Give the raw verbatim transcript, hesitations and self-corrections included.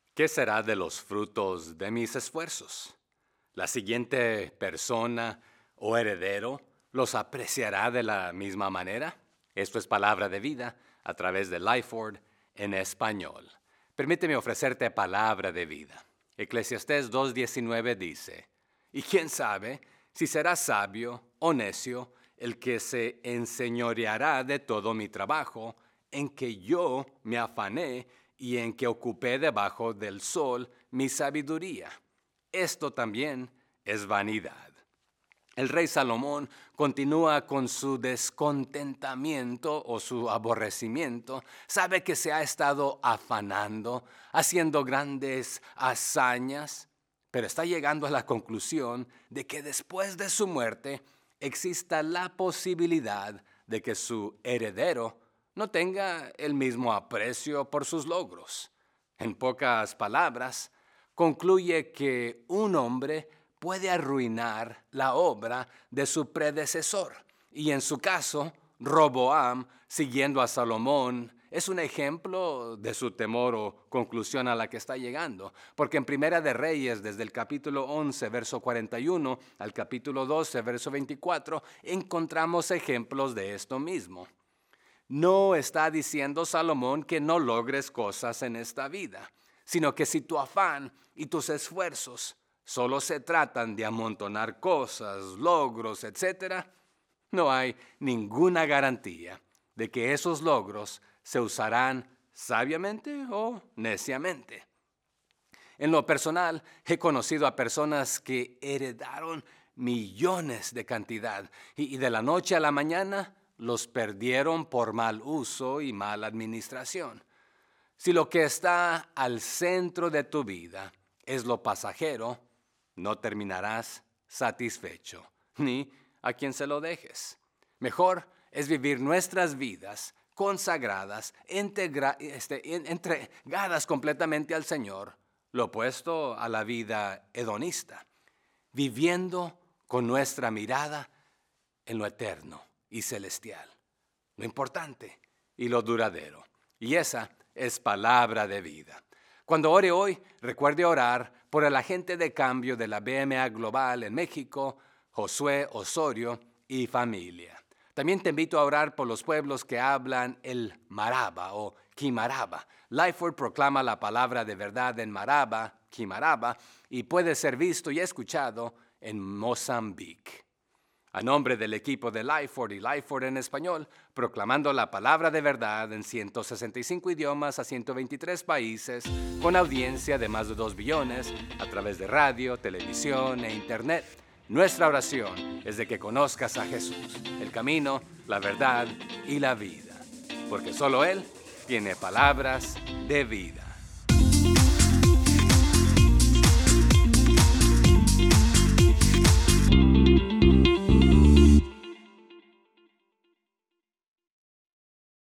¿Qué será de los frutos de mis esfuerzos? ¿La siguiente persona o heredero los apreciará de la misma manera? Esto es palabra de vida a través de Lifeword en español. Permíteme ofrecerte palabra de vida. Eclesiastés dos diecinueve dice, ¿y quién sabe si será sabio o necio el que se enseñoreará de todo mi trabajo, en que yo me afané y en que ocupé debajo del sol mi sabiduría? Esto también es vanidad. El rey Salomón continúa con su descontentamiento o su aborrecimiento. Sabe que se ha estado afanando, haciendo grandes hazañas, pero está llegando a la conclusión de que después de su muerte exista la posibilidad de que su heredero no tenga el mismo aprecio por sus logros. En pocas palabras, concluye que un hombre puede arruinar la obra de su predecesor. Y en su caso, Roboam, siguiendo a Salomón, es un ejemplo de su temor o conclusión a la que está llegando. Porque en Primera de Reyes, desde el capítulo once, verso cuarenta y uno, al capítulo doce, verso veinticuatro, encontramos ejemplos de esto mismo. No está diciendo Salomón que no logres cosas en esta vida, sino que si tu afán y tus esfuerzos solo se tratan de amontonar cosas, logros, etcétera, no hay ninguna garantía de que esos logros se usarán sabiamente o neciamente. En lo personal, he conocido a personas que heredaron millones de cantidad y, y de la noche a la mañana los perdieron por mal uso y mala administración. Si lo que está al centro de tu vida es lo pasajero, no terminarás satisfecho, ni a quien se lo dejes. Mejor es vivir nuestras vidas consagradas, integra, este, entregadas completamente al Señor, lo opuesto a la vida hedonista, viviendo con nuestra mirada en lo eterno y celestial, lo importante y lo duradero. Y esa es palabra de vida. Cuando ore hoy, recuerde orar por el agente de cambio de la B M A Global en México, Josué Osorio, y familia. También te invito a orar por los pueblos que hablan el Maraba o Quimaraba. Lifeword proclama la palabra de verdad en Maraba, Quimaraba, y puede ser visto y escuchado en Mozambique. A nombre del equipo de Lifeword y Lifeword en español, proclamando la palabra de verdad en ciento sesenta y cinco idiomas a ciento veintitrés países, con audiencia de más de dos billones, a través de radio, televisión e internet. Nuestra oración es de que conozcas a Jesús, el camino, la verdad y la vida, porque solo Él tiene palabras de vida.